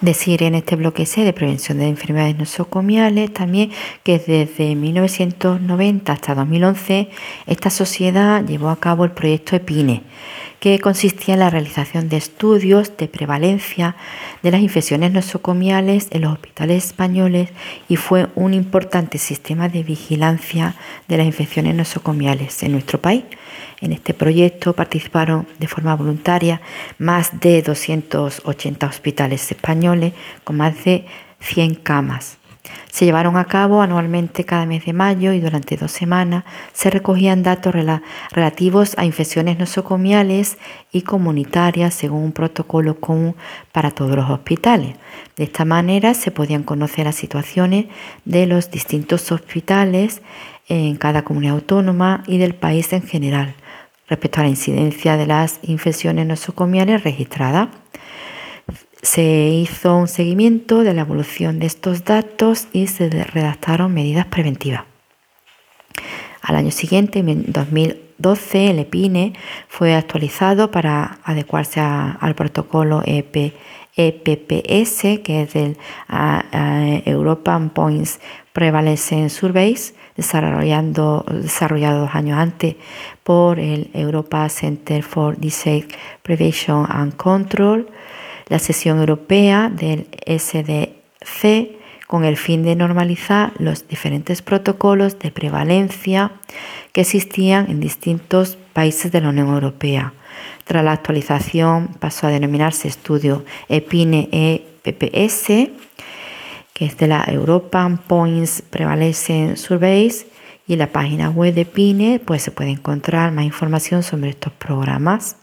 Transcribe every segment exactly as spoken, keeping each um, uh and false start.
Decir en este bloque C de prevención de enfermedades nosocomiales también que desde mil novecientos noventa hasta dos mil once esta sociedad llevó a cabo el proyecto EPINE, que consistía en la realización de estudios de prevalencia de las infecciones nosocomiales en los hospitales españoles y fue un importante sistema de vigilancia de las infecciones nosocomiales en nuestro país. En este proyecto participaron de forma voluntaria más de doscientos ochenta hospitales españoles con más de cien camas. Se llevaron a cabo anualmente cada mes de mayo y durante dos semanas se recogían datos rela- relativos a infecciones nosocomiales y comunitarias según un protocolo común para todos los hospitales. De esta manera se podían conocer las situaciones de los distintos hospitales en cada comunidad autónoma y del país en general respecto a la incidencia de las infecciones nosocomiales registradas. Se hizo un seguimiento de la evolución de estos datos y se redactaron medidas preventivas. Al año siguiente, en dos mil doce, el EPINE fue actualizado para adecuarse a, al protocolo E P, E P P S, que es del uh, uh, European Points Prevalence Surveys, desarrollando, desarrollado dos años antes por el Europa Center for Disease Prevention and Control, la sesión europea del S D C, con el fin de normalizar los diferentes protocolos de prevalencia que existían en distintos países de la Unión Europea. Tras la actualización pasó a denominarse estudio EPINE-E P P S, que es de la European Points Prevalence Surveys, y en la página web de EPINE pues se puede encontrar más información sobre estos programas.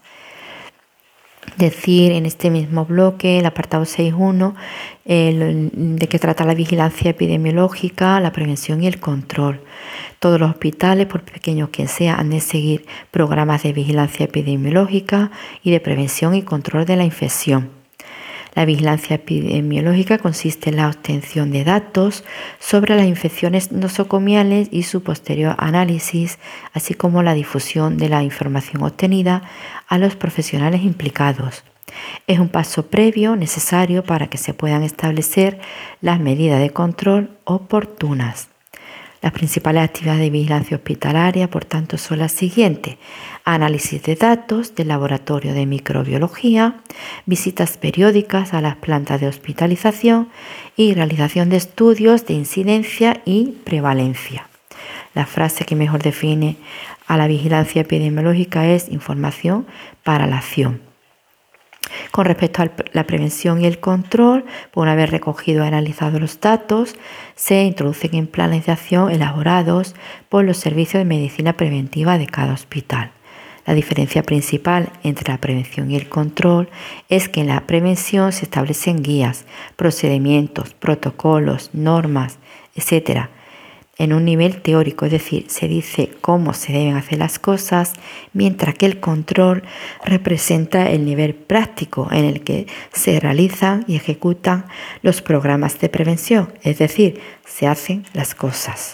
Decir en este mismo bloque, el apartado seis punto uno, eh, de que trata la vigilancia epidemiológica, la prevención y el control. Todos los hospitales, por pequeños que sean, han de seguir programas de vigilancia epidemiológica y de prevención y control de la infección. La vigilancia epidemiológica consiste en la obtención de datos sobre las infecciones nosocomiales y su posterior análisis, así como la difusión de la información obtenida a los profesionales implicados. Es un paso previo necesario para que se puedan establecer las medidas de control oportunas. Las principales actividades de vigilancia hospitalaria, por tanto, son las siguientes: análisis de datos del laboratorio de microbiología, visitas periódicas a las plantas de hospitalización y realización de estudios de incidencia y prevalencia. La frase que mejor define a la vigilancia epidemiológica es información para la acción. Con respecto a la prevención y el control, una vez recogidos y analizados los datos, se introducen en planes de acción elaborados por los servicios de medicina preventiva de cada hospital. La diferencia principal entre la prevención y el control es que en la prevención se establecen guías, procedimientos, protocolos, normas, etcétera, en un nivel teórico, es decir, se dice cómo se deben hacer las cosas, mientras que el control representa el nivel práctico en el que se realizan y ejecutan los programas de prevención, es decir, se hacen las cosas.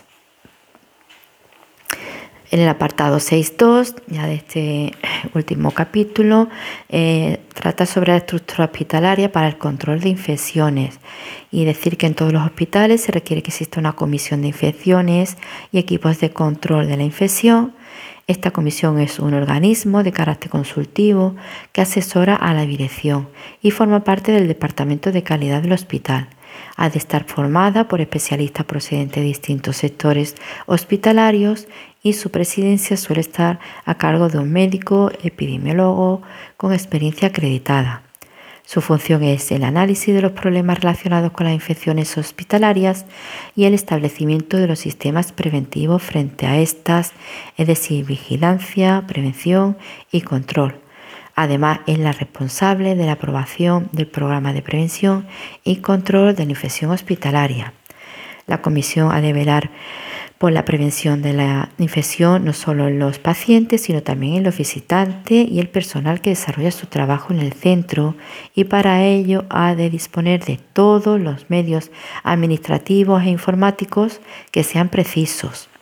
En el apartado seis punto dos, ya de este último capítulo, eh, trata sobre la estructura hospitalaria para el control de infecciones y decir que en todos los hospitales se requiere que exista una comisión de infecciones y equipos de control de la infección. Esta comisión es un organismo de carácter consultivo que asesora a la dirección y forma parte del Departamento de Calidad del hospital. Ha de estar formada por especialistas procedentes de distintos sectores hospitalarios y su presidencia suele estar a cargo de un médico epidemiólogo con experiencia acreditada. Su función es el análisis de los problemas relacionados con las infecciones hospitalarias y el establecimiento de los sistemas preventivos frente a estas, es decir, vigilancia, prevención y control. Además, es la responsable de la aprobación del programa de prevención y control de la infección hospitalaria. La comisión ha de velar por la prevención de la infección no solo en los pacientes, sino también en los visitantes y el personal que desarrolla su trabajo en el centro, y para ello ha de disponer de todos los medios administrativos e informáticos que sean precisos.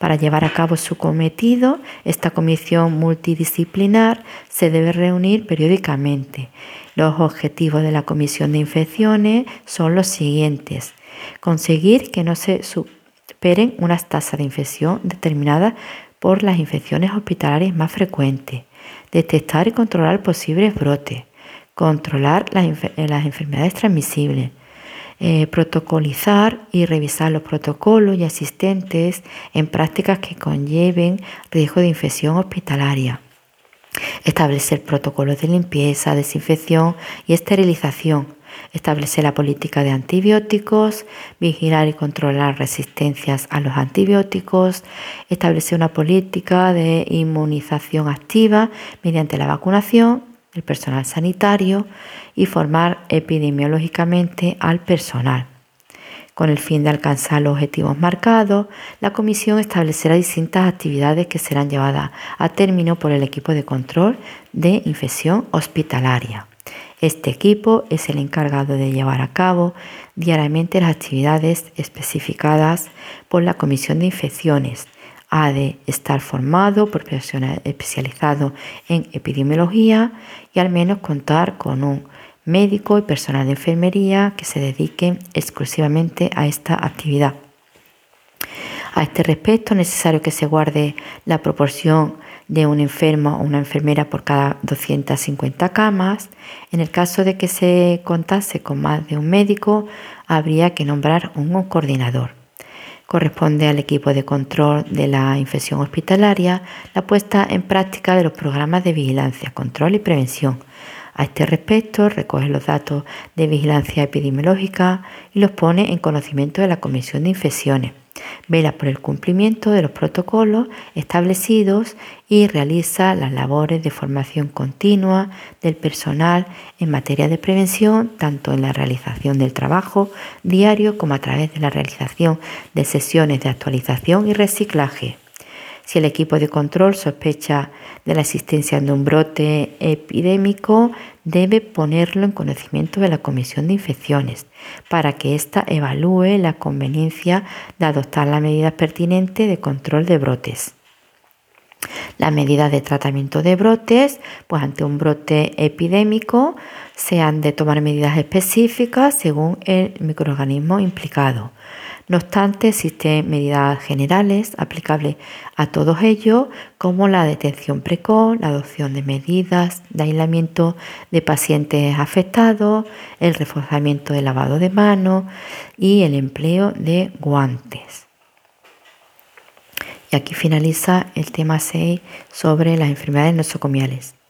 Para llevar a cabo su cometido, esta comisión multidisciplinar se debe reunir periódicamente. Los objetivos de la Comisión de Infecciones son los siguientes: conseguir que no se superen unas tasas de infección determinadas por las infecciones hospitalarias más frecuentes, detectar y controlar posibles brotes, controlar las, enfer- las enfermedades transmisibles, eh, protocolizar y revisar los protocolos ya existentes en prácticas que conlleven riesgo de infección hospitalaria, establecer protocolos de limpieza, desinfección y esterilización, establecer la política de antibióticos, vigilar y controlar resistencias a los antibióticos, establecer una política de inmunización activa mediante la vacunación del personal sanitario y formar epidemiológicamente al personal. Con el fin de alcanzar los objetivos marcados, la Comisión establecerá distintas actividades que serán llevadas a término por el equipo de control de infección hospitalaria. Este equipo es el encargado de llevar a cabo diariamente las actividades especificadas por la Comisión de Infecciones. Ha de estar formado por personal especializado en epidemiología y al menos contar con un médico y personal de enfermería que se dediquen exclusivamente a esta actividad. A este respecto, es necesario que se guarde la proporción de un enfermo o una enfermera por cada doscientas cincuenta camas. En el caso de que se contase con más de un médico, habría que nombrar un coordinador. Corresponde al equipo de control de la infección hospitalaria la puesta en práctica de los programas de vigilancia, control y prevención. A este respecto, recoge los datos de vigilancia epidemiológica y los pone en conocimiento de la Comisión de Infecciones. Vela por el cumplimiento de los protocolos establecidos y realiza las labores de formación continua del personal en materia de prevención, tanto en la realización del trabajo diario como a través de la realización de sesiones de actualización y reciclaje. Si el equipo de control sospecha de la existencia de un brote epidémico, debe ponerlo en conocimiento de la Comisión de Infecciones para que ésta evalúe la conveniencia de adoptar las medidas pertinentes de control de brotes. Las medidas de tratamiento de brotes, pues ante un brote epidémico se han de tomar medidas específicas según el microorganismo implicado. No obstante, existen medidas generales aplicables a todos ellos, como la detención precoz, la adopción de medidas de aislamiento de pacientes afectados, el reforzamiento del lavado de manos y el empleo de guantes. Y aquí finaliza el tema seis sobre las enfermedades nosocomiales.